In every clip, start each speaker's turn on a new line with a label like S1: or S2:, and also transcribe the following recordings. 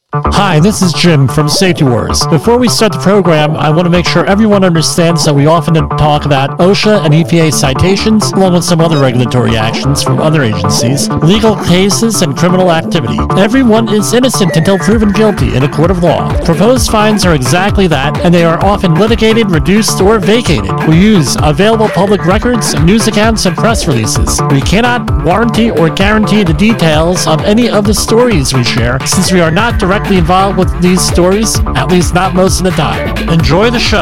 S1: Hi, this is Jim from Safety Wars. Before we start the program, I want to make sure everyone understands that we often talk about OSHA and EPA citations, along with some other regulatory actions from other agencies, legal cases, and criminal activity. Everyone is innocent until proven guilty in a court of law. Proposed fines are exactly that, and they are often litigated, reduced, or vacated. We use available public records, news accounts, and press releases. We cannot warranty or guarantee the details of any of the stories we share, since we are not directly involved with these stories, at least not most of the time. Enjoy the show.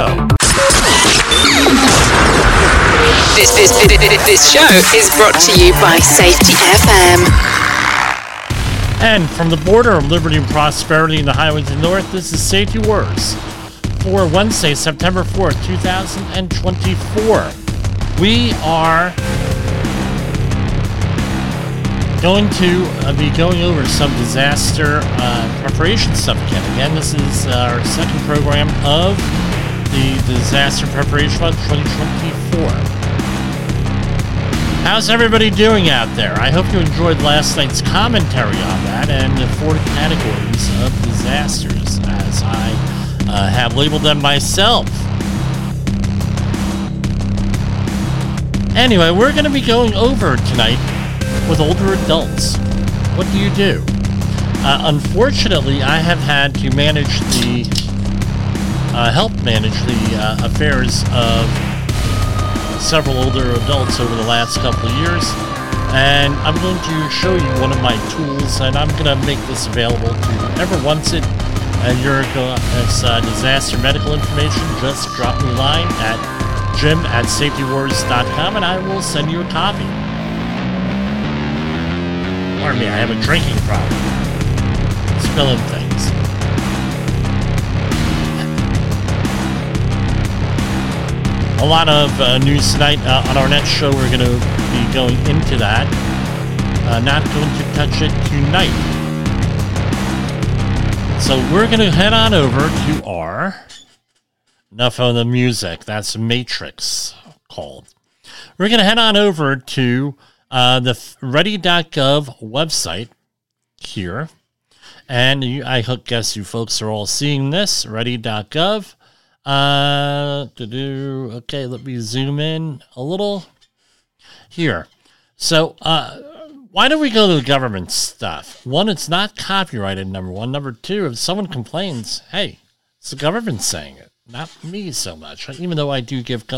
S2: This show is brought to you by Safety FM.
S1: And from the border of liberty and prosperity in the highways of the north, this is Safety Wars for Wednesday, September 4th, 2024. We are going to be going over some disaster preparation stuff again. This is our second program of the Disaster Preparation Month 2024. How's everybody doing out there? I hope you enjoyed last night's commentary on that and the 4 categories of disasters as I have labeled them myself. Anyway, we're going to be going over tonight with older adults. What do you do? Unfortunately, I have had to help manage the affairs of several older adults over the last couple of years, and I'm going to show you one of my tools, and I'm going to make this available to whoever wants it. And it's disaster medical information. Just drop me a line at jim@safetywars.com, and I will send you a copy. Pardon me, I have a drinking problem. Spilling things. A lot of news tonight on our next show. We're going to be going into that. Not going to touch it tonight. So we're going to head on over to our... Enough of the music. That's Matrix called. We're going to head on over to the ready.gov website here. And I guess you folks are all seeing this. Ready.gov. Okay, let me zoom in a little here. So, why do we go to the government stuff? One, it's not copyrighted, number one. Number two, if someone complains, hey, it's the government saying it, not me so much. Even though I do give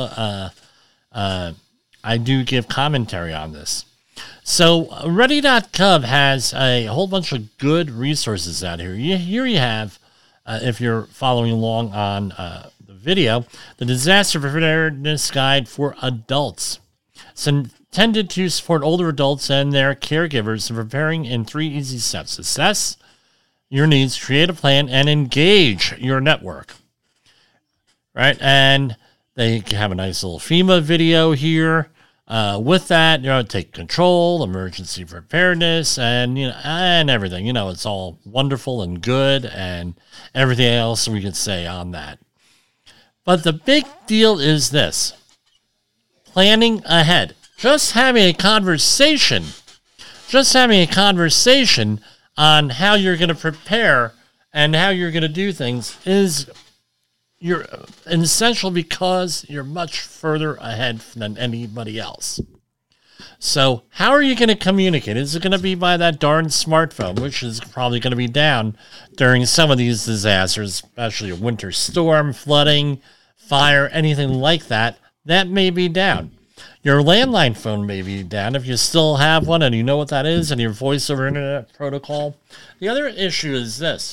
S1: commentary on this. So Ready.gov has a whole bunch of good resources out here. Here you have, if you're following along on the video, the Disaster Preparedness Guide for Adults. It's intended to support older adults and their caregivers in preparing in 3 easy steps. Assess your needs, create a plan, and engage your network. Right? And they have a nice little FEMA video here. With that, take control, emergency preparedness, and and everything. It's all wonderful and good, and everything else we could say on that. But the big deal is this: planning ahead. Just having a conversation on how you're going to prepare and how you're going to do things is essential, because you're much further ahead than anybody else. So how are you going to communicate? Is it going to be by that darn smartphone, which is probably going to be down during some of these disasters, especially a winter storm, flooding, fire, anything like that? That may be down. Your landline phone may be down if you still have one and you know what that is, and your voice over internet protocol. The other issue is this: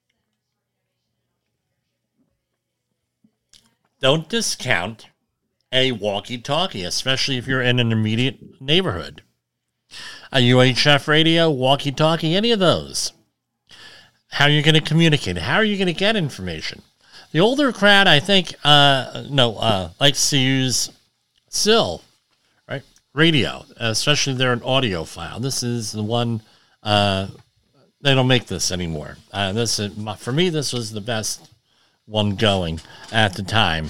S1: don't discount a walkie-talkie, especially if you're in an immediate neighborhood. A UHF radio, walkie-talkie, any of those. How are you going to communicate? How are you going to get information? The older crowd, I think, likes to use SIL, right? Radio, especially if they're an audio file. This is the one, they don't make this anymore. For me, this was the best one going at the time.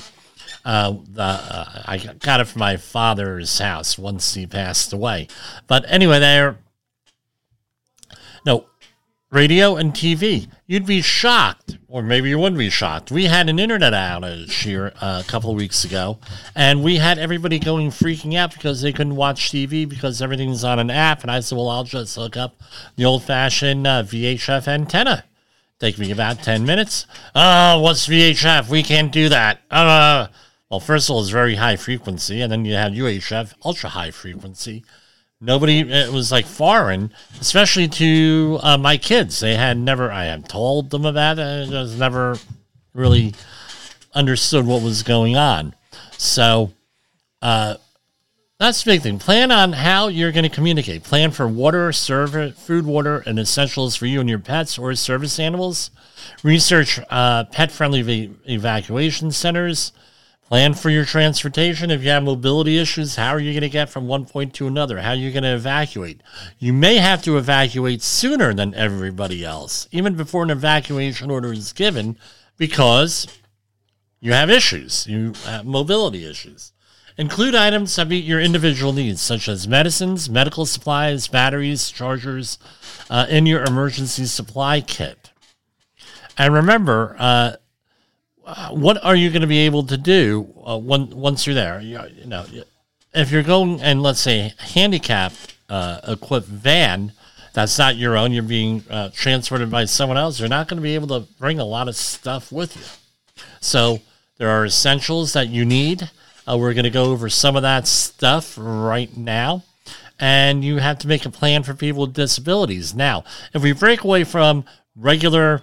S1: I got it from my father's house once he passed away. But anyway, radio and TV. You'd be shocked, or maybe you wouldn't be shocked. We had an internet outage here a couple of weeks ago, and we had everybody freaking out because they couldn't watch TV because everything's on an app. And I said, well, I'll just hook up the old-fashioned VHF antenna. Take me about 10 minutes. Oh, what's VHF? We can't do that. Well, first of all, it's very high frequency, and then you have UHF, ultra high frequency. It was like foreign, especially to my kids. I had told them about it, and just never really understood what was going on. So that's the big thing. Plan on how you're going to communicate. Plan for food, water, and essentials for you and your pets or service animals. Research pet-friendly evacuation centers. Plan for your transportation. If you have mobility issues, how are you going to get from one point to another? How are you going to evacuate? You may have to evacuate sooner than everybody else, even before an evacuation order is given, because you have issues. You have mobility issues. Include items that meet your individual needs, such as medicines, medical supplies, batteries, chargers, in your emergency supply kit. And remember, what are you going to be able to do once you're there? If you're going and, let's say, handicapped equipped van that's not your own, you're being transported by someone else, you're not going to be able to bring a lot of stuff with you. So there are essentials that you need. We're going to go over some of that stuff right now. And you have to make a plan for people with disabilities. Now, if we break away from regular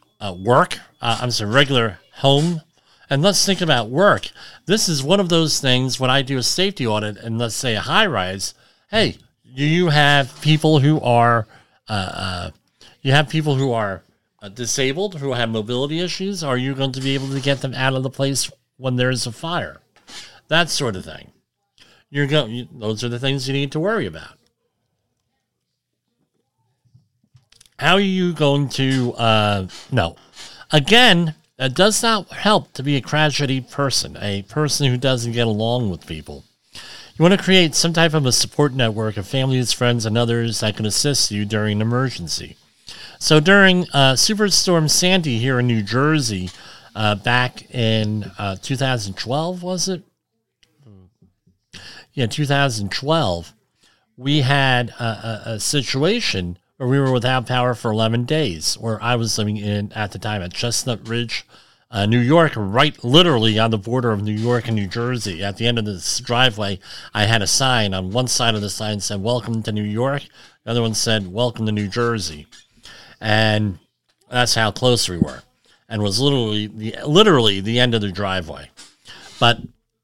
S1: regular home, and let's think about work. This is one of those things when I do a safety audit and let's say a high rise. Hey, do you have people who are disabled, who have mobility issues? Are you going to be able to get them out of the place when there's a fire? That sort of thing. Those are the things you need to worry about. How are you going to no? Again, it does not help to be a crotchety person, a person who doesn't get along with people. You want to create some type of a support network of families, friends, and others that can assist you during an emergency. So during Superstorm Sandy here in New Jersey, back in 2012, was it? Yeah, 2012, we had a situation where we were without power for 11 days, where I was living at the time at Chestnut Ridge, New York, right literally on the border of New York and New Jersey. At the end of this driveway, I had a sign. On one side of the sign said, "Welcome to New York." The other one said, "Welcome to New Jersey." And that's how close we were. And was literally the end of the driveway. But,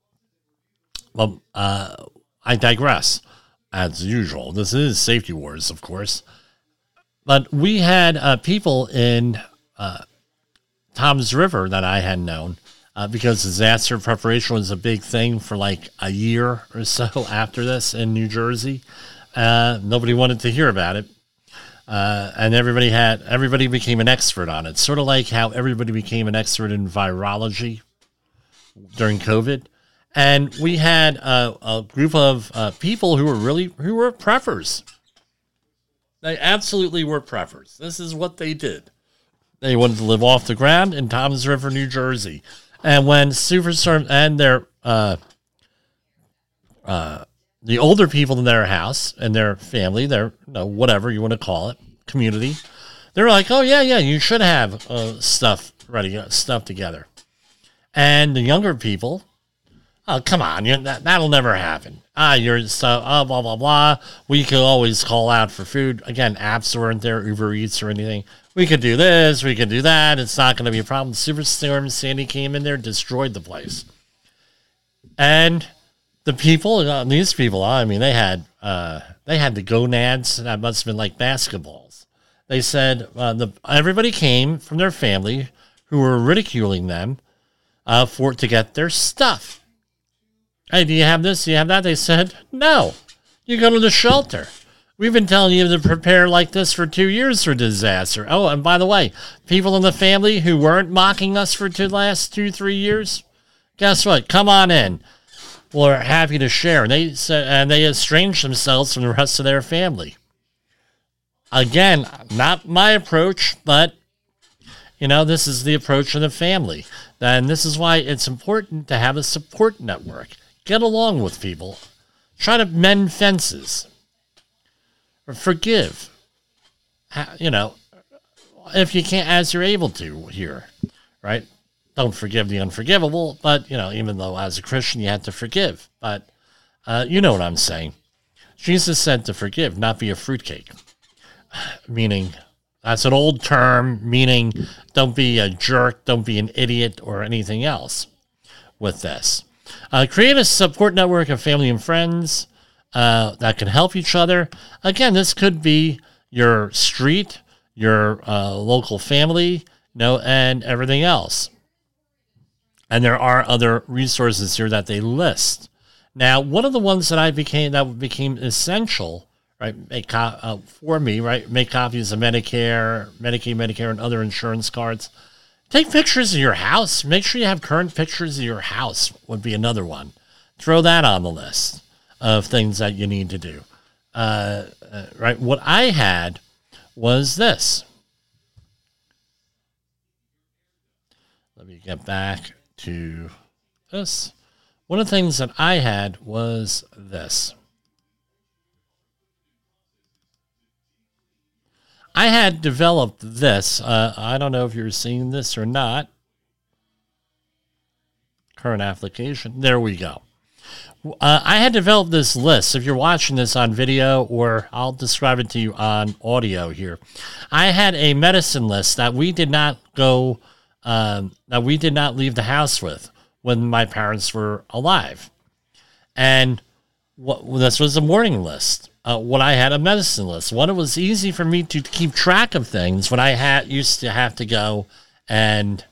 S1: I digress, as usual. This is Safety Wars, of course. But we had people in Toms River that I had known because disaster preparation was a big thing for like a year or so after this in New Jersey. Nobody wanted to hear about it. And everybody became an expert on it. Sort of like how everybody became an expert in virology during COVID. And we had a group of people who were preppers. They absolutely were preppers. This is what they did. They wanted to live off the ground in Toms River, New Jersey. And when Superstorm and their the older people in their house and their family, their whatever you want to call it, community, they're like, "Oh yeah, you should have stuff ready, stuff together." And the younger people, "Oh, come on, that'll never happen. You're so, blah, blah, blah. We could always call out for food." Again, apps weren't there, Uber Eats or anything. We could do this, we could do that. It's not going to be a problem. Superstorm Sandy came in there, destroyed the place. And the people, these people, I mean, they had the gonads that must have been like basketballs. They said everybody came from their family who were ridiculing them to get their stuff. "Hey, do you have this? Do you have that?" They said, "No, you go to the shelter. We've been telling you to prepare like this for 2 years for disaster. Oh, and by the way, people in the family who weren't mocking us for the last 2-3 years, guess what? Come on in. We're happy to share." And they said, and they estranged themselves from the rest of their family. again, not my approach, but this is the approach of the family. And this is why it's important to have a support network. Get along with people. Try to mend fences. Or forgive. If you can't, as you're able to here, right? Don't forgive the unforgivable, but, even though as a Christian you have to forgive. But you know what I'm saying. Jesus said to forgive, not be a fruitcake. Meaning, that's an old term, meaning don't be a jerk, don't be an idiot, or anything else with this. Create a support network of family and friends that can help each other. Again, this could be your street, your local family, and everything else. And there are other resources here that they list. Now, one of the ones that became essential, right, for me, right, make copies of Medicare, Medicaid, Medicare, and other insurance cards. Take pictures of your house. Make sure you have current pictures of your house would be another one. Throw that on the list of things that you need to do. Right, what I had was this. Let me get back to this. One of the things that I had was this. I had developed this. I don't know if you're seeing this or not. Current application. There we go. I had developed this list. If you're watching this on video, or I'll describe it to you on audio here. I had a medicine list that we did not leave the house with when my parents were alive. And this was a morning list. When I had a medicine list. One, it was easy for me to keep track of things when I used to have to go and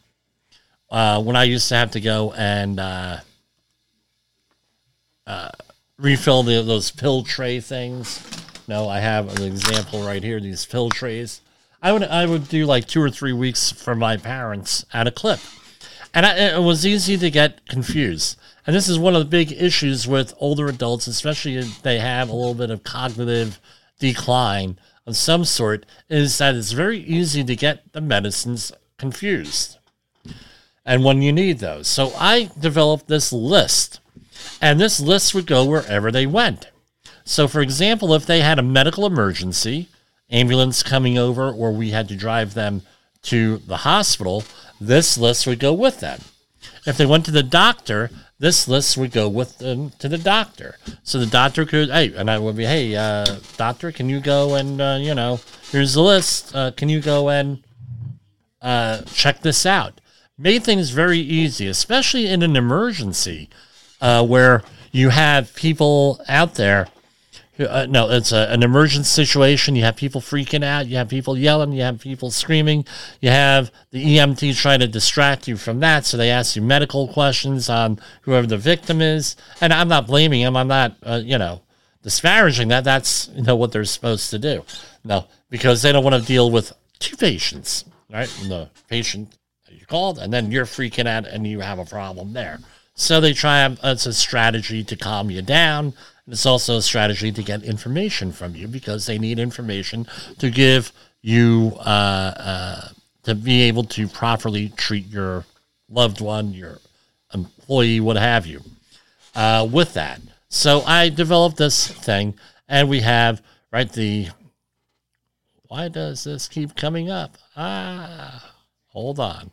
S1: refill those pill tray things. No, I have an example right here. These pill trays. I would do like 2 or 3 weeks for my parents at a clip, and it was easy to get confused. And this is one of the big issues with older adults, especially if they have a little bit of cognitive decline of some sort, is that it's very easy to get the medicines confused and when you need those. So I developed this list, and this list would go wherever they went. So, for example, if they had a medical emergency, ambulance coming over, or we had to drive them to the hospital, this list would go with them. If they went to the doctor, this list would go with them to the doctor. So the doctor could, doctor, can you go and, here's the list. Can you go and check this out? Made things very easy, especially in an emergency where you have people out there. It's an emergency situation. You have people freaking out. You have people yelling. You have people screaming. You have the EMT trying to distract you from that. So they ask you medical questions on whoever the victim is. And I'm not blaming them. I'm not, disparaging that. That's, what they're supposed to do. No, because they don't want to deal with two patients, right? And the patient that you called, and then you're freaking out and you have a problem there. So they it's a strategy to calm you down. It's also a strategy to get information from you, because they need information to give you, to be able to properly treat your loved one, your employee, what have you, with that. So I developed this thing, and we have, right, why does this keep coming up? Hold on.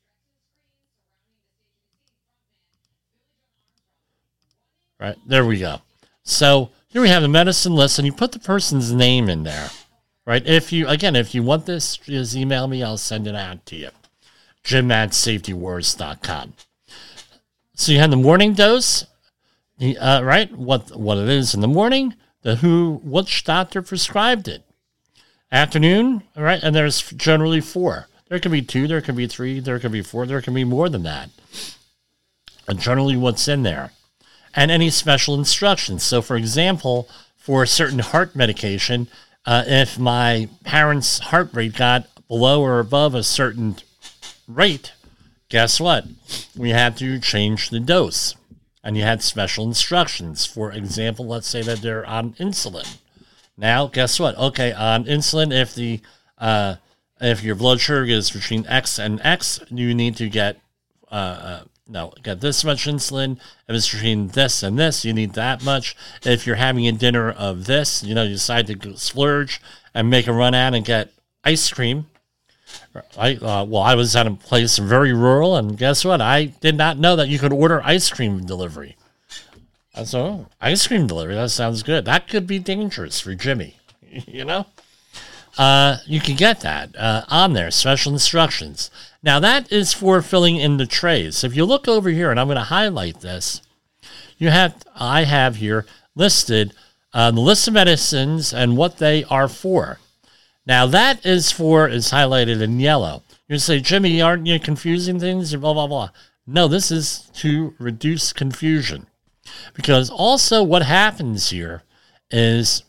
S1: Right, there we go. So here we have the medicine list, and you put the person's name in there, right? If you want this, just email me. I'll send it out to you. Jim@safetywars.com. So you have the morning dose, right? What it is in the morning, which doctor prescribed it. Afternoon, all right? And there's generally 4. There could be 2, there could be 3, there could be 4, there can be more than that. And generally what's in there. And any special instructions. So, for example, for certain heart medication, if my parents' heart rate got below or above a certain rate, guess what? We had to change the dose. And you had special instructions. For example, let's say that they're on insulin. Now, guess what? Okay, on insulin, if your blood sugar is between X and X, you need to get get this much insulin. If it's between this and this, you need that much. If you're having a dinner of this, you decide to splurge and make a run out and get ice cream. I was at a place very rural, and guess what? I did not know that you could order ice cream delivery. So, ice cream delivery, that sounds good. That could be dangerous for Jimmy, You can get that on there, special instructions. Now, that is for filling in the trays. If you look over here, and I'm going to highlight this, I have here listed the list of medicines and what they are for. Now, that is highlighted in yellow. You say, Jimmy, aren't you confusing things? Blah, blah, blah. No, this is to reduce confusion. Because also what happens here is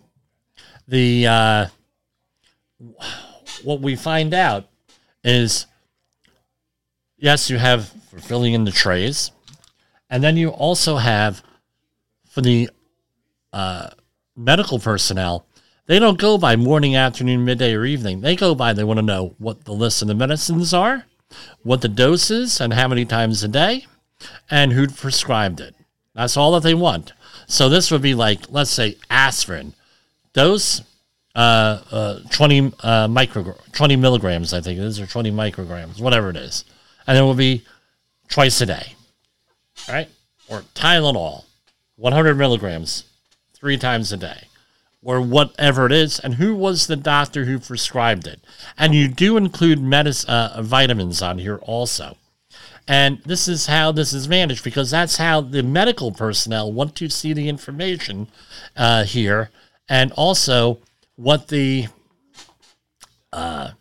S1: what we find out is, yes, you have for filling in the trays, and then you also have for the medical personnel. They don't go by morning, afternoon, midday, or evening. They want to know what the list of the medicines are, what the dose is, and how many times a day, and who prescribed it. That's all that they want. So this would be like, let's say, aspirin. Dose, 20 milligrams, I think it is, or 20 micrograms, whatever it is. And it will be twice a day, right? Or Tylenol, 100 milligrams, 3 times a day, or whatever it is. And who was the doctor who prescribed it? And you do include vitamins on here also. And this is how this is managed, because that's how the medical personnel want to see the information here, and also what how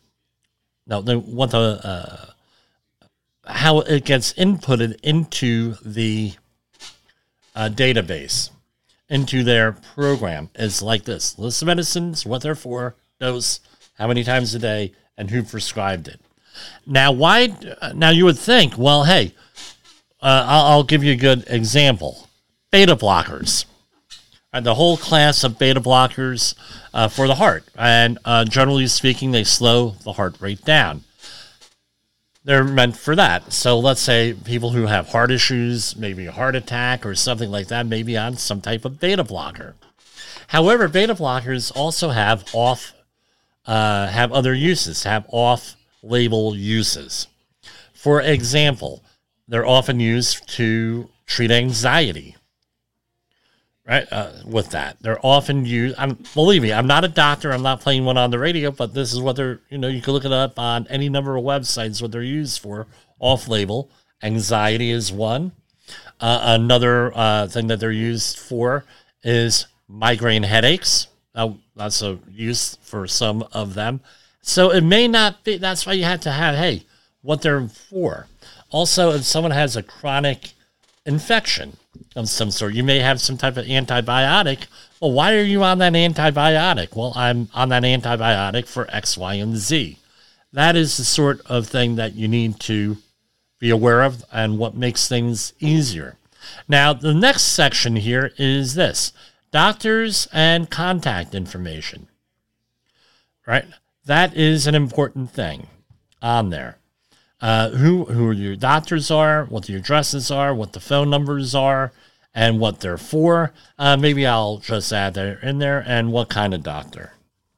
S1: it gets inputted into the database, into their program is like this: list of medicines, what they're for, dose, how many times a day, and who prescribed it. Now, Now you would think, well, hey, I'll give you a good example: beta blockers. The whole class of beta blockers for the heart, and generally speaking, they slow the heart rate down. They're meant for that. So let's say people who have heart issues, maybe a heart attack or something like that, may be on some type of beta blocker. However, beta blockers also have other uses, have off-label uses. For example, they're often used to treat anxiety. Right, with that. They're often used, believe me, I'm not a doctor, I'm not playing one on the radio, but this is what they're, you can look it up on any number of websites, what they're used for, off-label. Anxiety is one. Another thing that they're used for is migraine headaches. That's a use for some of them. So it may not be, that's why you have to have, what they're for. Also, if someone has a chronic infection of some sort, you may have some type of antibiotic. Well, why are you on that antibiotic? Well, I'm on that antibiotic for X, Y, and Z. That is the sort of thing that you need to be aware of, and what makes things easier. Now, the next section here is this: doctors and contact information. Right? That is an important thing on there. Who your doctors are, what the addresses are, what the phone numbers are, and what they're for. Maybe I'll just add that in there, and what kind of doctor.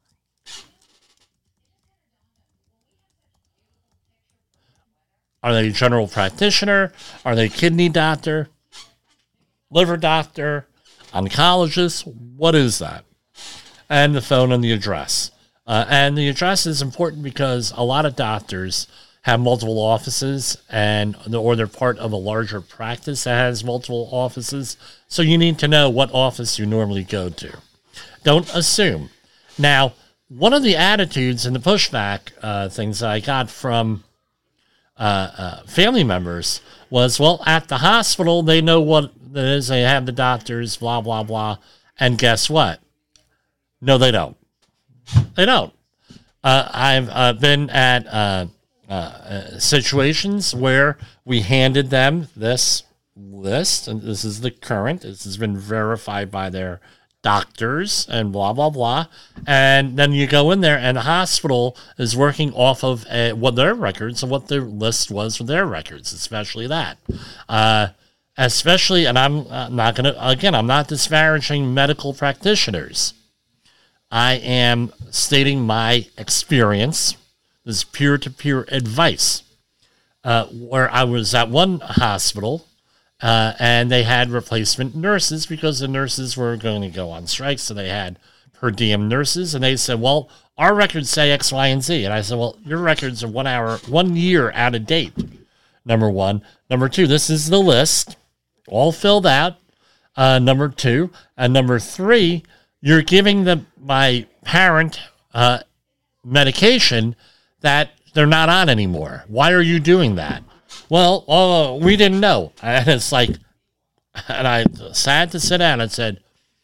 S1: Are they a general practitioner? Are they a kidney doctor? Liver doctor? Oncologist? What is that? And the phone and the address. And the address is important because a lot of doctors have multiple offices, or they're part of a larger practice that has multiple offices. So you need to know what office you normally go to. Don't assume. Now, one of the attitudes and the pushback things that I got from family members was, well, at the hospital, they know what it is. They have the doctors, blah, blah, blah. And guess what? No, they don't. They don't. I've been at situations where we handed them this list, and this is the current. This has been verified by their doctors and blah, blah, blah. And then you go in there and the hospital is working off of what their records and what their list was for their records, especially that. Especially, and I'm not going to, again, I'm not disparaging medical practitioners. I am stating my experience. This is peer-to-peer advice. Where I was at one hospital, and they had replacement nurses because the nurses were going to go on strike, so they had per diem nurses, and they said, well, our records say X, Y, and Z. And I said, well, your records are 1 year out of date, number one. Number two, this is the list, all filled out, number two. And number three, you're giving my parent medication that they're not on anymore. Why are you doing that? Well, we didn't know. And it's like, and I had to sit down and said,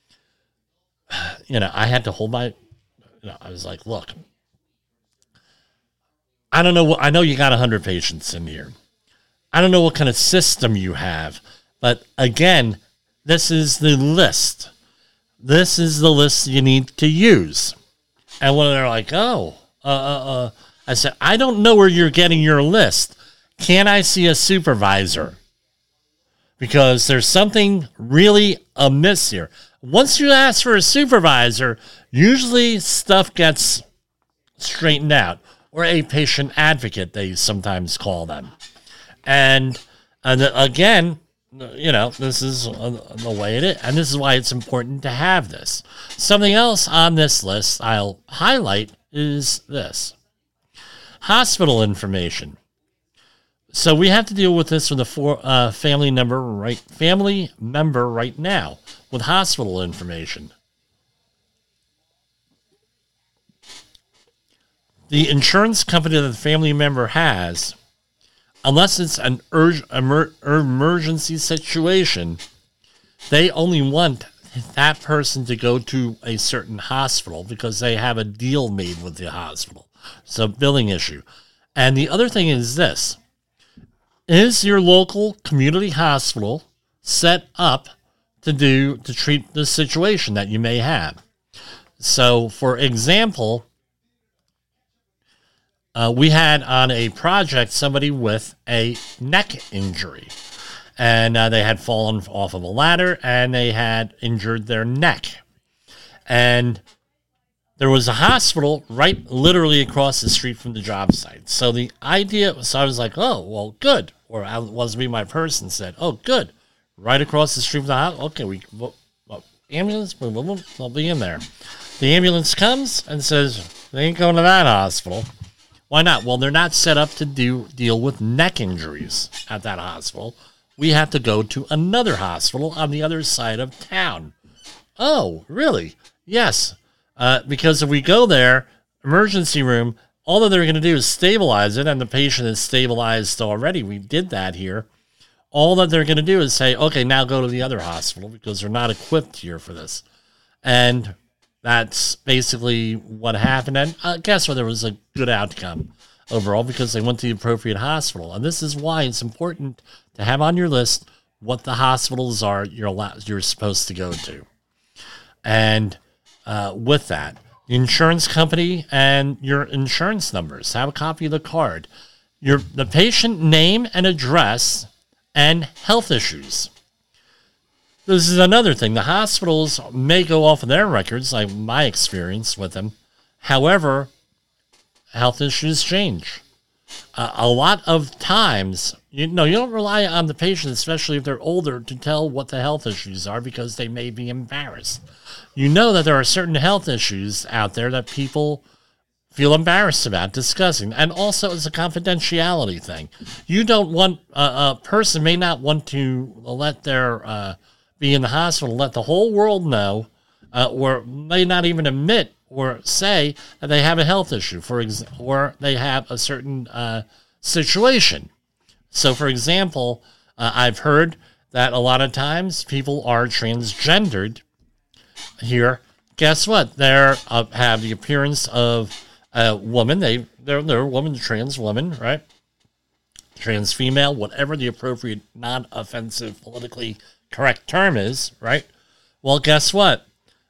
S1: I had to hold my, I was like, look, I don't know. I know you got 100 patients in here. I don't know what kind of system you have, but again, this is the list. This is the list you need to use. And when they're like, I said, I don't know where you're getting your list. Can I see a supervisor? Because there's something really amiss here. Once you ask for a supervisor, usually stuff gets straightened out, or a patient advocate, they sometimes call them. And again, this is the way it is. And this is why it's important to have this. Something else on this list I'll highlight is this. Hospital information. So we have to deal with this with a family member right now with hospital information. The insurance company that the family member has, unless it's an emergency situation, they only want that person to go to a certain hospital because they have a deal made with the hospital. It's a billing issue. And the other thing is this. Is your local community hospital set up to treat the situation that you may have? So, for example, we had on a project somebody with a neck injury. And they had fallen off of a ladder and they had injured their neck. And there was a hospital right literally across the street from the job site. So the idea, so I was like, oh, well, good. Or I was me, my person said, oh, good. Right across the street from the hospital. Okay, ambulance, they'll be in there. The ambulance comes and says, they ain't going to that hospital. Why not? Well, they're not set up to deal with neck injuries at that hospital. We have to go to another hospital on the other side of town. Oh, really? Yes. Because if we go there, emergency room, all that they're going to do is stabilize it, and the patient is stabilized already. We did that here. All that they're going to do is say, okay, now go to the other hospital because they're not equipped here for this. And that's basically what happened. And guess what? There was a good outcome overall because they went to the appropriate hospital. And this is why it's important to have on your list what the hospitals are you're supposed to go to. And with that, the insurance company and your insurance numbers. Have a copy of the card. The patient name and address and health issues. This is another thing. The hospitals may go off of their records, like my experience with them. However, health issues change. A lot of times, you don't rely on the patient, especially if they're older, to tell what the health issues are because they may be embarrassed. You know that there are certain health issues out there that people feel embarrassed about discussing. And also, it's a confidentiality thing. You don't want, a person may not want to let their, be in the hospital, let the whole world know, or may not even admit or say that they have a health issue, or they have a certain situation. So, for example, I've heard that a lot of times people are transgendered here. Guess what? They have the appearance of a woman. They're a woman, trans woman, right? Trans female, whatever the appropriate non-offensive politically correct term is, right? Well, guess what?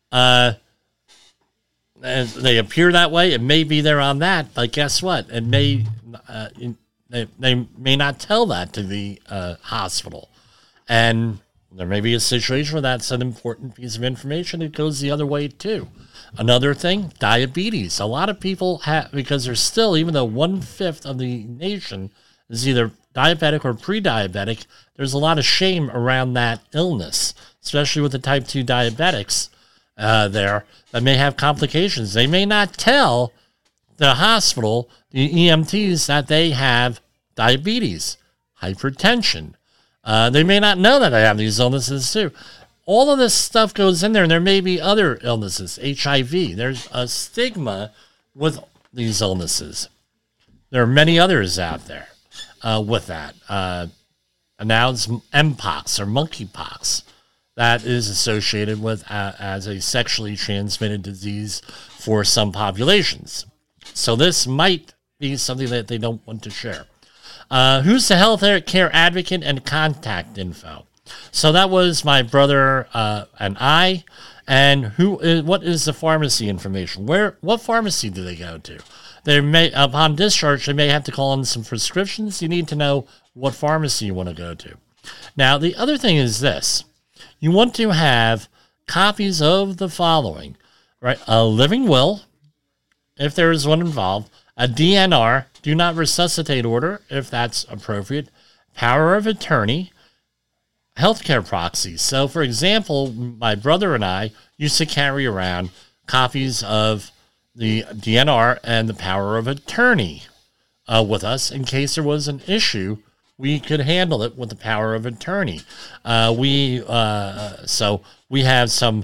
S1: And they appear that way. It may be they're on that, but guess what? It may they may not tell that to the hospital, and there may be a situation where that's an important piece of information. It goes the other way too. Another thing, diabetes. A lot of people have, because there's still, even though 1/5 of the nation is either diabetic or pre-diabetic, there's a lot of shame around that illness, especially with the type 2 diabetics there that may have complications. They may not tell the hospital, the EMTs, that they have diabetes, hypertension. They may not know that they have these illnesses too. All of this stuff goes in there, and there may be other illnesses, HIV. There's a stigma with these illnesses. There are many others out there with that. And now it's Mpox or monkeypox that is associated with as a sexually transmitted disease for some populations. So this might be something that they don't want to share. Who's the health care advocate and contact info? So that was my brother and I. And what is the pharmacy information? What pharmacy do they go to? They may, upon discharge, they may have to call in some prescriptions. You need to know what pharmacy you want to go to. Now, the other thing is this. You want to have copies of the following, right? A living will, if there is one involved, a DNR, do not resuscitate order, if that's appropriate, power of attorney, healthcare proxies. So, for example, my brother and I used to carry around copies of the DNR and the power of attorney with us in case there was an issue. We could handle it with the power of attorney. So we have some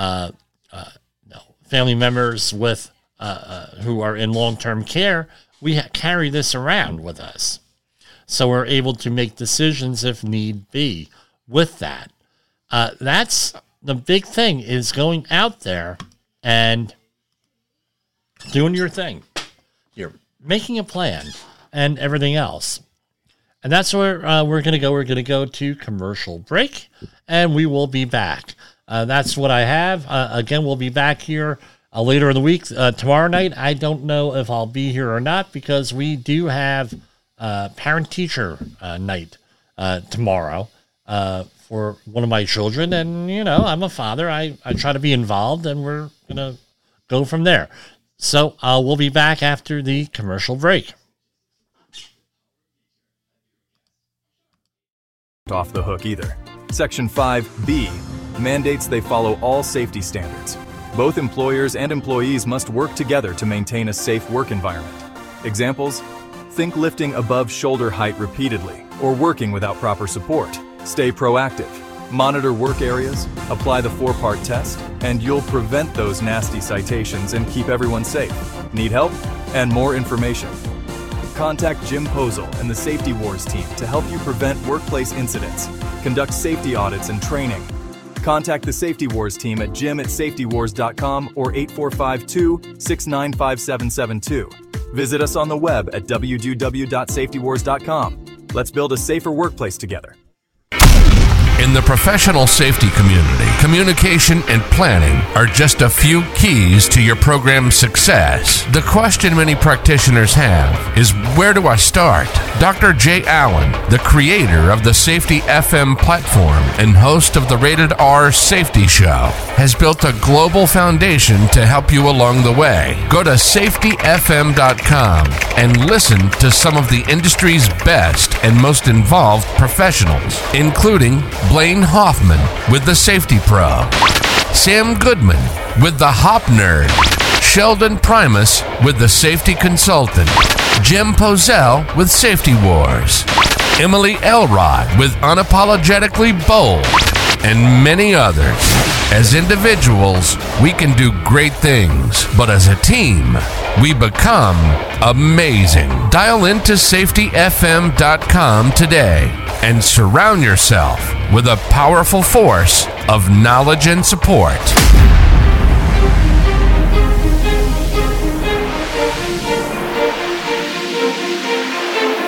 S1: family members with who are in long-term care. We carry this around with us, so we're able to make decisions if need be with that. That's the big thing, is going out there and doing your thing. You're making a plan and everything else. And that's where we're going to go. We're going to go to commercial break, and we will be back. That's what I have. Again, we'll be back here later in the week. Tomorrow night, I don't know if I'll be here or not, because we do have parent-teacher night tomorrow for one of my children. And, I'm a father. I try to be involved, and we're going to go from there. So we'll be back after the commercial break.
S3: Off the hook either. Section 5B mandates they follow all safety standards. Both employers and employees must work together to maintain a safe work environment. Examples: think lifting above shoulder height repeatedly or working without proper support. Stay proactive. Monitor work areas, apply the 4-part test, and you'll prevent those nasty citations and keep everyone safe. Need help and more information? Contact Jim Posel and the Safety Wars team to help you prevent workplace incidents, conduct safety audits and training. Contact the Safety Wars team at jim@safetywars.com or 845-2695772. Visit us on the web at www.safetywars.com. Let's build a safer workplace together.
S4: In the professional safety community, communication and planning are just a few keys to your program's success. The question many practitioners have is, where do I start? Dr. Jay Allen, the creator of the Safety FM platform and host of the Rated R Safety Show, has built a global foundation to help you along the way. Go to safetyfm.com and listen to some of the industry's best and most involved professionals, including Blaine Hoffman with the Safety Pro, Sam Goodman with the Hop Nerd, Sheldon Primus with the Safety Consultant, Jim Posel with Safety Wars, Emily Elrod with Unapologetically Bold, and many others. As individuals, we can do great things, but as a team, we become amazing. Dial into safetyfm.com today and surround yourself with a powerful force of knowledge and support.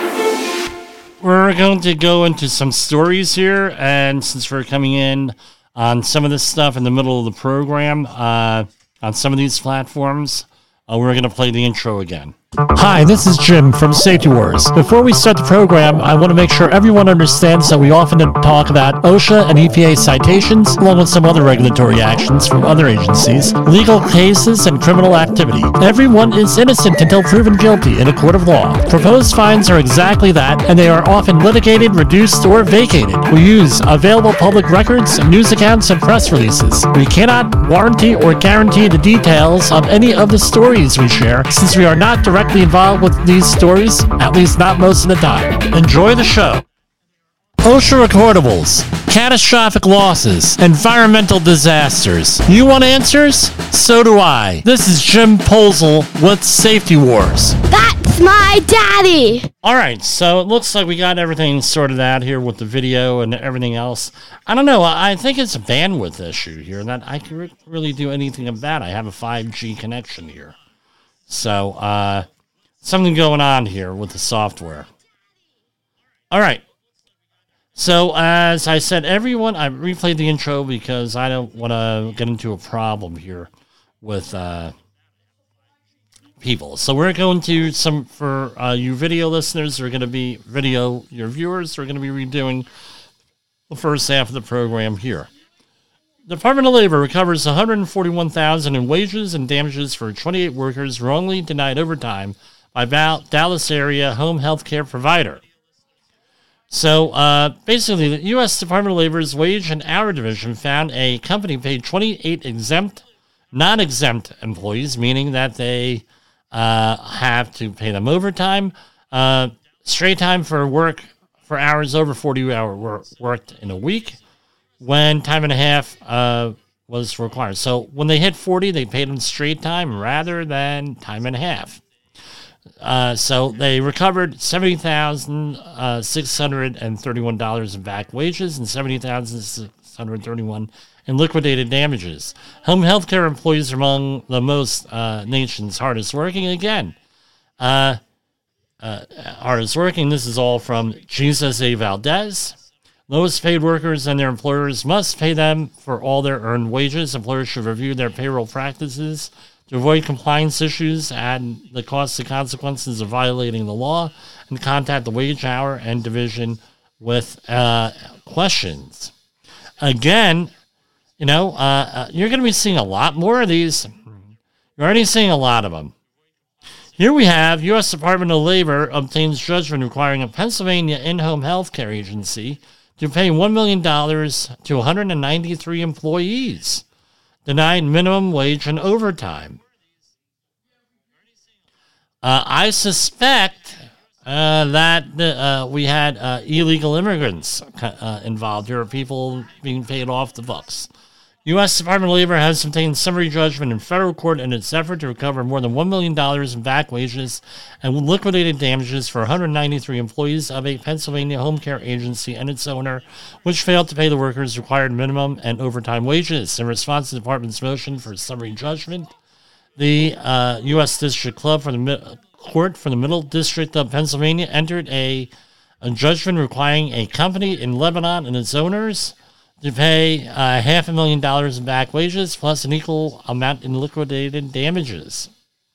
S1: We're going to go into some stories here, and since we're coming in on some of this stuff in the middle of the program on some of these platforms. We're going to play the intro again. Hi, this is Jim from Safety Wars. Before we start the program, I want to make sure everyone understands that we often talk about OSHA and EPA citations, along with some other regulatory actions from other agencies, legal cases, and criminal activity. Everyone is innocent until proven guilty in a court of law. Proposed fines are exactly that, and they are often litigated, reduced, or vacated. We use available public records, news accounts, and press releases. We cannot warranty or guarantee the details of any of the stories we share, since we are not directly involved with these stories, at least not most of the time. Enjoy the show. OSHA recordables, catastrophic losses, environmental disasters. You want answers? So do I. This is Jim Posel with Safety Wars.
S5: That's my daddy!
S1: Alright, so it looks like we got everything sorted out here with the video and everything else. I don't know, I think it's a bandwidth issue here that I can't really do anything about. I have a 5G connection here. So, something going on here with the software. All right. So, as I said, everyone, I replayed the intro because I don't want to get into a problem here with people. So, we're going to, for you video listeners, are going to be your viewers are going to be redoing the first half of the program here. The Department of Labor recovers $141,000 in wages and damages for 28 workers wrongly denied overtime by Dallas area home health care provider. So basically, the U.S. Department of Labor's Wage and Hour Division found a company paid 28 non-exempt employees, meaning that they have to pay them overtime, straight time for hours over 40 hours worked in a week, when time and a half was required. So when they hit 40, they paid them straight time rather than time and a half. So they recovered $70,631 in back wages and $70,631 in liquidated damages. Home health care employees are among the most nation's hardest working. Again, hardest working. This is all from Jesus A. Valdez. Lowest paid workers and their employers must pay them for all their earned wages. Employers should review their payroll practices to avoid compliance issues and the costs and consequences of violating the law, and contact the wage, hour, and division with questions. Again, you're going to be seeing a lot more of these. You're already seeing a lot of them. Here we have U.S. Department of Labor obtains judgment requiring a Pennsylvania in-home health care agency to pay $1 million to 193 employees denied minimum wage and overtime. I suspect that we had illegal immigrants involved here, people being paid off the books. U.S. Department of Labor has obtained summary judgment in federal court in its effort to recover more than $1 million in back wages and liquidated damages for 193 employees of a Pennsylvania home care agency and its owner, which failed to pay the workers required minimum and overtime wages. In response to the department's motion for summary judgment, the U.S. District Court for the Middle District of Pennsylvania entered a judgment requiring a company in Lebanon and its owners to pay $500,000 in back wages plus an equal amount in liquidated damages.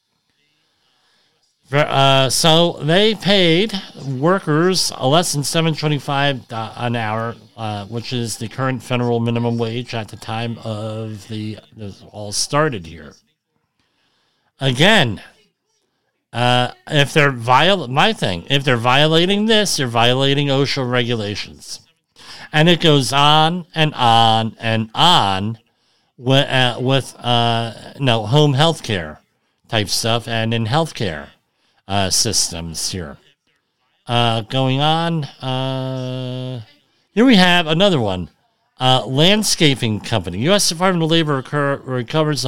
S1: So they paid workers less than $7.25 an hour, which is the current federal minimum wage at the time of this all started here. Again, if they're violating this, they're violating OSHA regulations. And it goes on and on and on with home health care type stuff and in healthcare systems here. Going on, here we have another one. Landscaping company. U.S. Department of Labor recovers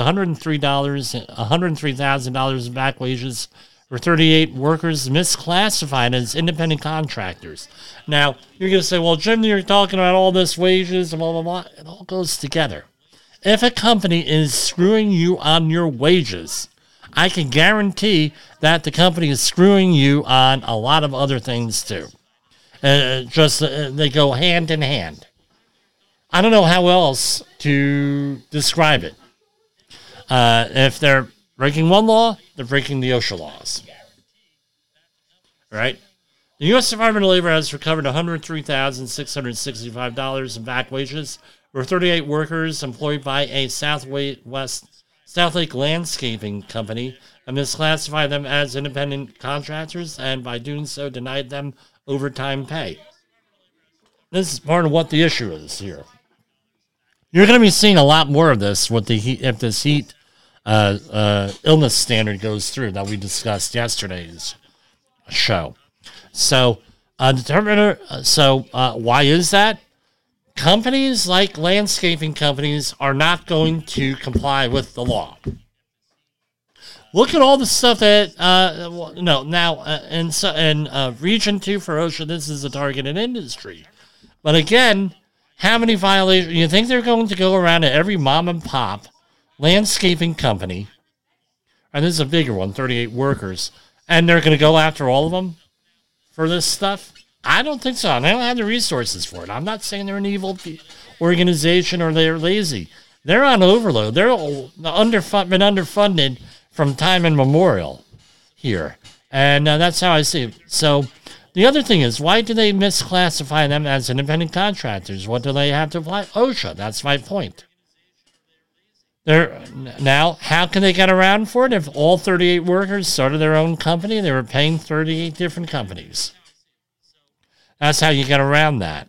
S1: $103,000 in back wages for 38 workers misclassified as independent contractors. Now, you're going to say, well, Jim, you're talking about all this wages and blah, blah, blah. It all goes together. If a company is screwing you on your wages, I can guarantee that the company is screwing you on a lot of other things too. They go hand in hand. I don't know how else to describe it. If they're breaking one law, they're breaking the OSHA laws. Right? The U.S. Department of Labor has recovered $103,665 in back wages for 38 workers employed by a South Lake landscaping company and misclassified them as independent contractors, and by doing so denied them overtime pay. This is part of what the issue is here. You're going to be seeing a lot more of this with the heat, if this heat illness standard goes through that we discussed yesterday's show. So, why is that? Companies like landscaping companies are not going to comply with the law. Look at all the stuff that in Region 2 for OSHA, this is a targeted industry. But again, how many violations? You think they're going to go around to every mom and pop landscaping company, and this is a bigger one, 38 workers, and they're going to go after all of them for this stuff? I don't think so. They don't have the resources for it. I'm not saying they're an evil organization or they're lazy. They're on overload. They're been underfunded from time immemorial here. And that's how I see it. So the other thing is, why do they misclassify them as independent contractors? What do they have to apply? OSHA. That's my point. Now, how can they get around for it? If all 38 workers started their own company, they were paying 38 different companies. That's how you get around that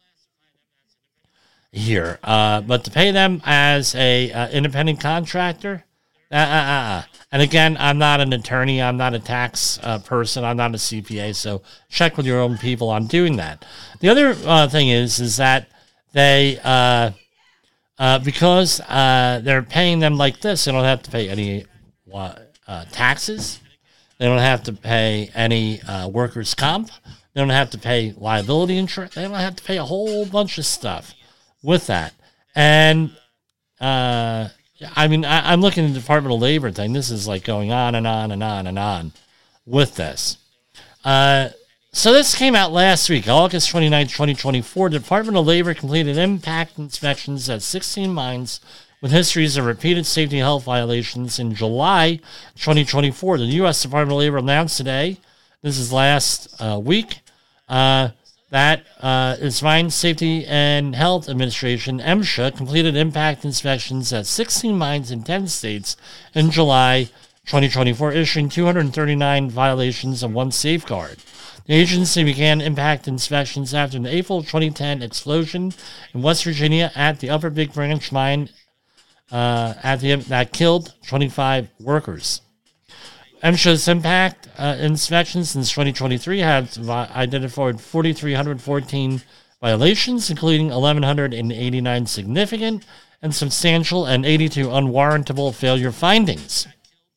S1: here. But to pay them as a independent contractor, And again, I'm not an attorney. I'm not a tax person. I'm not a CPA. So check with your own people on doing that. The other thing is that they, because they're paying them like this, they don't have to pay any taxes. They don't have to pay any workers' comp. They don't have to pay liability insurance. They don't have to pay a whole bunch of stuff with that. And, I mean, I'm looking at the Department of Labor thing. This is like going on and on and on and on with this. So this came out last week, August 29, 2024. The Department of Labor completed impact inspections at 16 mines with histories of repeated safety and health violations in July 2024. The U.S. Department of Labor announced today, this is last week, that its Mine Safety and Health Administration, MSHA, completed impact inspections at 16 mines in 10 states in July 2024, issuing 239 violations and 1 safeguard. The agency began impact inspections after an April 2010 explosion in West Virginia at the Upper Big Branch mine that killed 25 workers. MSHA's impact inspections since 2023 have identified 4,314 violations, including 1,189 significant and substantial and 82 unwarrantable failure findings.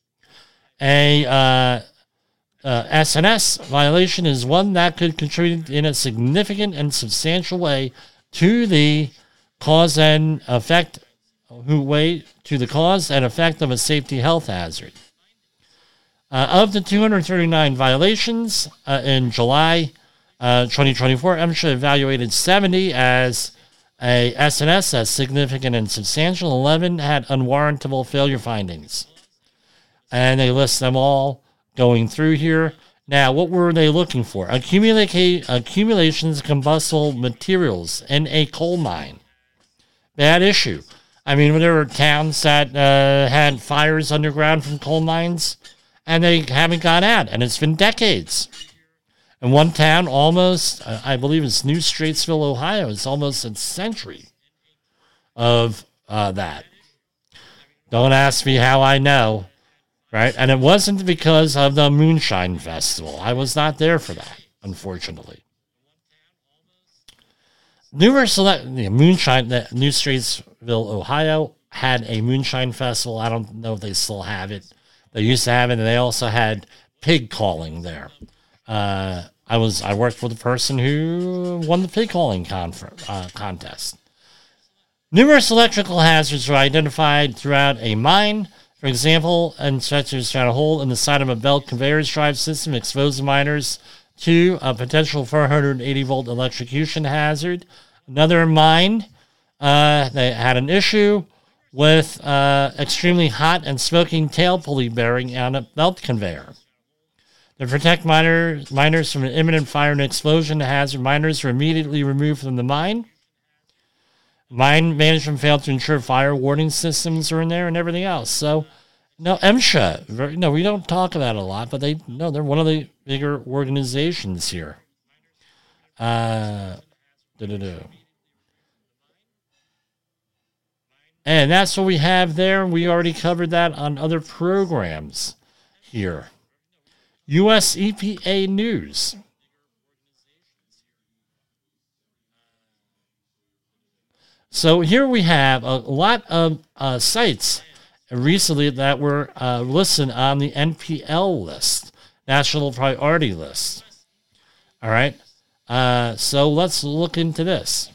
S1: A SNS violation is one that could contribute in a significant and substantial way to the cause and effect of a safety health hazard. Of the 239 violations in July 2024, MSHA evaluated 70 as a SNS as significant and substantial. 11 had unwarrantable failure findings. And they list them all going through here. Now, what were they looking for? Accumulations of combustible materials in a coal mine. Bad issue. I mean, there were towns that had fires underground from coal mines, and they haven't gone out, and it's been decades. And one town almost, I believe it's New Straitsville, Ohio, it's almost a century of that. Don't ask me how I know, right? And it wasn't because of the Moonshine Festival. I was not there for that, unfortunately. New Straitsville, Ohio had a Moonshine Festival. I don't know if they still have it. They used to have it, and they also had pig calling there. I worked with a person who won the pig calling contest. Numerous electrical hazards were identified throughout a mine. For example, inspectors found a hole in the side of a belt conveyors drive system, exposing miners to a potential 480-volt electrocution hazard. Another mine they had an issue with extremely hot and smoking tail pulley bearing on a belt conveyor. To protect miners from an imminent fire and explosion, the hazard miners were immediately removed from the mine. Mine management failed to ensure fire warning systems are in there and everything else. So, no, MSHA, no, we don't talk about it a lot, but they're one of the bigger organizations here. And that's what we have there. We already covered that on other programs here. U.S. EPA News. So here we have a lot of sites recently that were listed on the NPL list, National Priority List. All right. So let's look into this.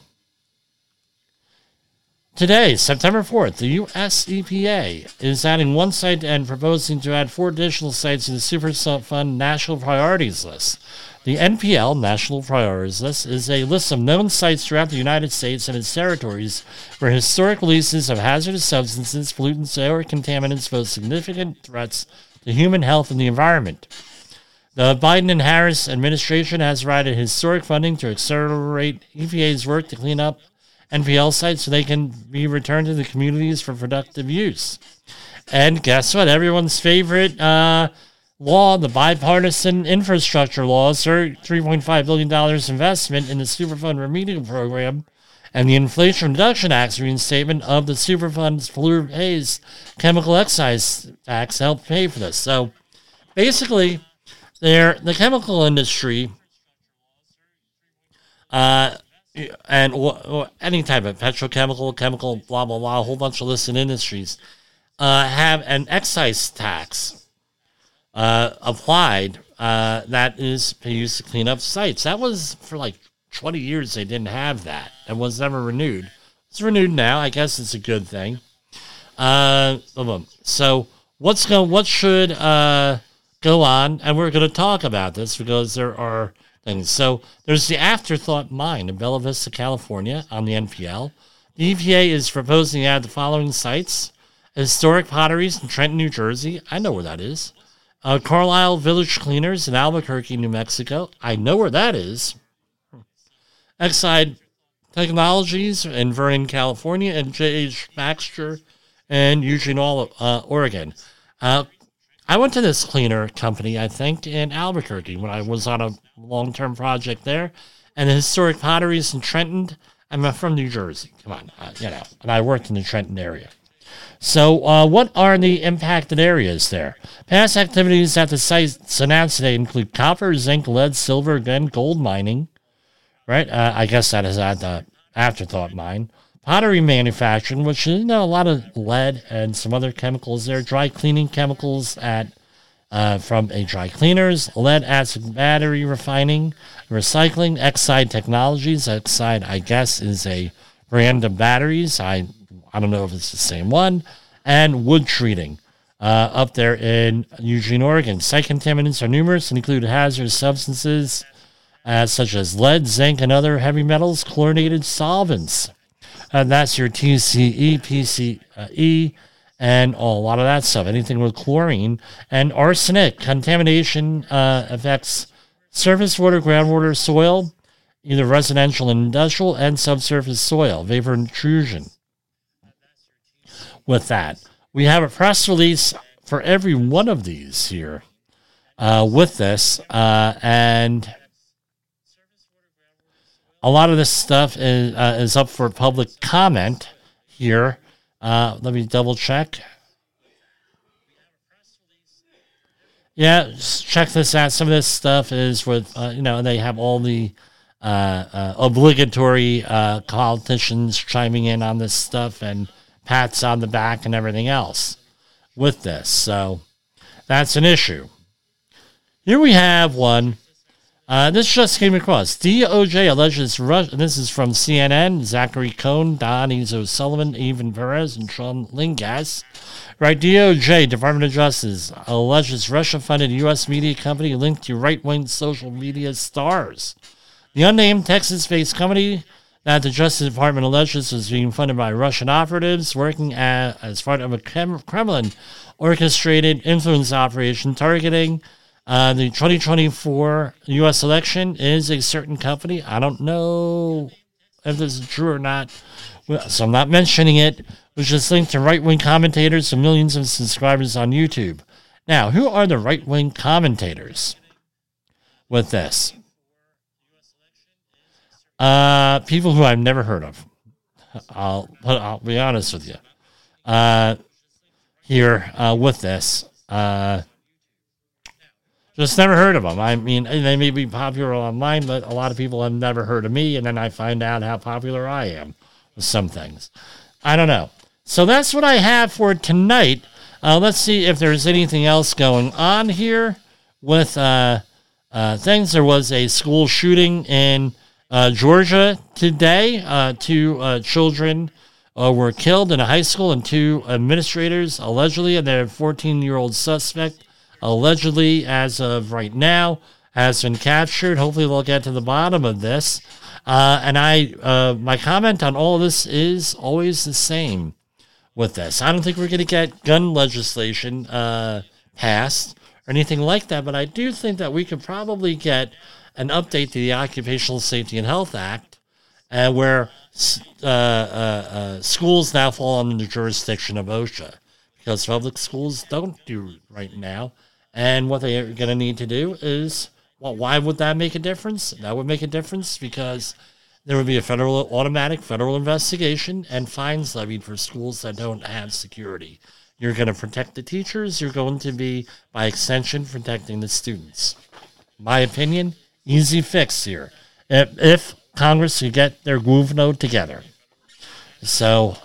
S1: Today, September 4th, the U.S. EPA is adding one site and proposing to add 4 additional sites to the Superfund National Priorities List. The NPL, National Priorities List, is a list of known sites throughout the United States and its territories where historic releases of hazardous substances, pollutants, or contaminants pose significant threats to human health and the environment. The Biden and Harris administration has provided historic funding to accelerate EPA's work to clean up NPL sites so they can be returned to the communities for productive use. And guess what? Everyone's favorite law, the bipartisan infrastructure law, $3.5 billion investment in the Superfund remedial program, and the Inflation Reduction Act's reinstatement of the Superfund's polluter pays chemical excise tax help pay for this. So basically, the chemical industry and or any type of petrochemical, chemical, blah, blah, blah, a whole bunch of listed industries, have an excise tax applied that is used to clean up sites. That was for like 20 years they didn't have that. It was never renewed. It's renewed now. I guess it's a good thing. So what should go on? And we're going to talk about this because there are things. So there's the Afterthought Mine in Bella Vista, California on the NPL. The EPA is proposing to add the following sites: Historic Potteries in Trenton, New Jersey. I know where that is. Carlisle Village Cleaners in Albuquerque, New Mexico. I know where that is. Exide Technologies in Vernon, California, and J.H. Baxter in Eugene, Oregon. I went to this cleaner company, I think, in Albuquerque when I was on a long-term project there. And the Historic Potteries in Trenton. I'm from New Jersey. Come on, and I worked in the Trenton area. So what are the impacted areas there? Past activities at the sites announced today include copper, zinc, lead, silver, and gold mining. Right? I guess that is at the Afterthought Mine. Pottery manufacturing, which is a lot of lead and some other chemicals there. Dry cleaning chemicals from a dry cleaners. Lead acid battery refining. Recycling. Exide Technologies. Exide, I guess, is a brand of batteries. I don't know if it's the same one. And wood treating up there in Eugene, Oregon. Site contaminants are numerous and include hazardous substances such as lead, zinc, and other heavy metals, chlorinated solvents. And that's your TCE, PCE, and a lot of that stuff. Anything with chlorine. And arsenic. Contamination affects surface water, groundwater, soil, either residential and industrial, and subsurface soil. Vapor intrusion. With that, we have a press release for every one of these here with this, and a lot of this stuff is up for public comment here. Let me double check. Yeah, check this out. Some of this stuff is with, they have all the obligatory politicians chiming in on this stuff and pats on the back and everything else with this. So that's an issue. Here we have one. This just came across. DOJ alleges this is from CNN, Zachary Cohn, Don O'Sullivan, Evan Perez, and Sean Lingas. Right, DOJ, Department of Justice, alleges Russia-funded U.S. media company linked to right-wing social media stars. The unnamed Texas-based company that the Justice Department alleges is being funded by Russian operatives working as part of a Kremlin-orchestrated influence operation targeting the 2024 U.S. election is a certain company. I don't know if this is true or not, so I'm not mentioning it, which is linked to right-wing commentators and millions of subscribers on YouTube. Now, who are the right-wing commentators with this? People who I've never heard of. I'll be honest with you. Here with this. Just never heard of them. I mean, they may be popular online, but a lot of people have never heard of me, and then I find out how popular I am with some things. I don't know. So that's what I have for tonight. Let's see if there's anything else going on here with things. There was a school shooting in Georgia today. Two children were killed in a high school, and two administrators allegedly, and their 14-year-old suspect allegedly, as of right now, has been captured. Hopefully we'll get to the bottom of this. And my comment on all of this is always the same with this. I don't think we're going to get gun legislation passed or anything like that, but I do think that we could probably get an update to the Occupational Safety and Health Act, where schools now fall under the jurisdiction of OSHA, because public schools don't do right now. And what they're going to need to do is, well, why would that make a difference? That would make a difference because there would be a automatic federal investigation and fines levied for schools that don't have security. You're going to protect the teachers. You're going to be, by extension, protecting the students. My opinion, easy fix here. If Congress could get their groove note together. So,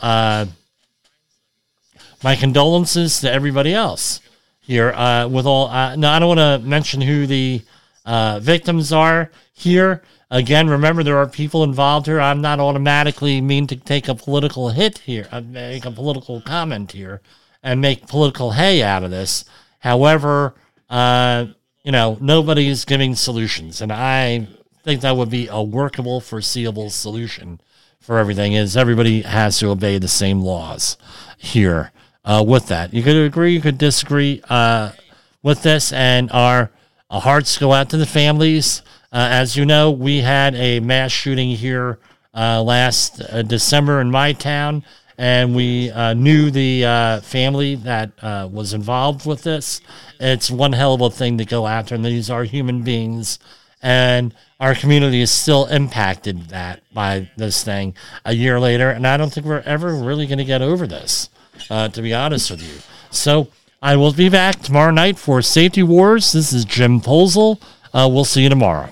S1: my condolences to everybody else here with all. No, I don't want to mention who the victims are here. Again, remember, there are people involved here. I'm not automatically mean to take a political hit here, make a political comment here, and make political hay out of this. However, nobody's giving solutions, and I think that would be a workable, foreseeable solution for everything, is everybody has to obey the same laws here with that. You could agree, you could disagree with this, and our hearts go out to the families. As you know, we had a mass shooting here last December in my town, and we knew the family that was involved with this. It's one hell of a thing to go after, and these are human beings, and our community is still impacted by this thing a year later, and I don't think we're ever really going to get over this, to be honest with you. So I will be back tomorrow night for Safety Wars. This is Jim Posel. We'll see you tomorrow.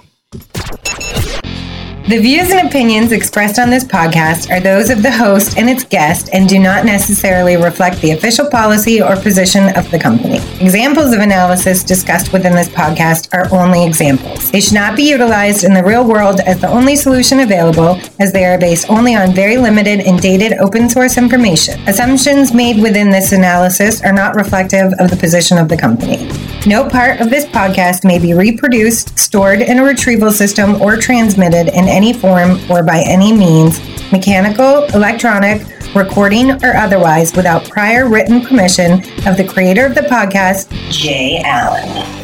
S6: The views and opinions expressed on this podcast are those of the host and its guest and do not necessarily reflect the official policy or position of the company. Examples of analysis discussed within this podcast are only examples. They should not be utilized in the real world as the only solution available, as they are based only on very limited and dated open source information. Assumptions made within this analysis are not reflective of the position of the company. No part of this podcast may be reproduced, stored in a retrieval system, or transmitted in any form or by any means, mechanical, electronic, recording, or otherwise, without prior written permission of the creator of the podcast, Jay Allen.